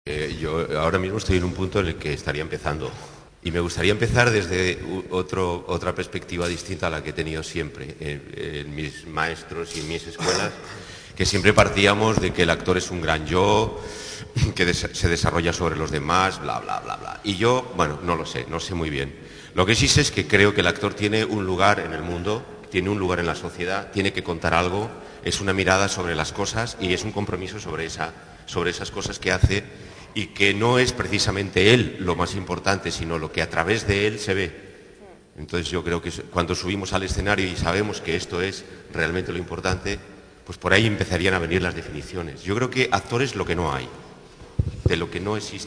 Yo ahora mismo estoy en un punto en el que estaría empezando. Y me gustaría empezar desde otra perspectiva distinta a la que he tenido siempre en mis maestros y en mis escuelas, que siempre partíamos de que el actor es un gran yo, que se desarrolla sobre los demás, bla, bla, bla, bla. Y yo, bueno, no lo sé, no sé muy bien. Lo que sí sé es que creo que el actor tiene un lugar en el mundo, tiene un lugar en la sociedad, tiene que contar algo, es una mirada sobre las cosas y es un compromiso sobre esas cosas que hace, y que no es precisamente él lo más importante, sino lo que a través de él se ve. Entonces yo creo que cuando subimos al escenario y sabemos que esto es realmente lo importante, pues por ahí empezarían a venir las definiciones. Yo creo que actor es lo que no hay, de lo que no existe.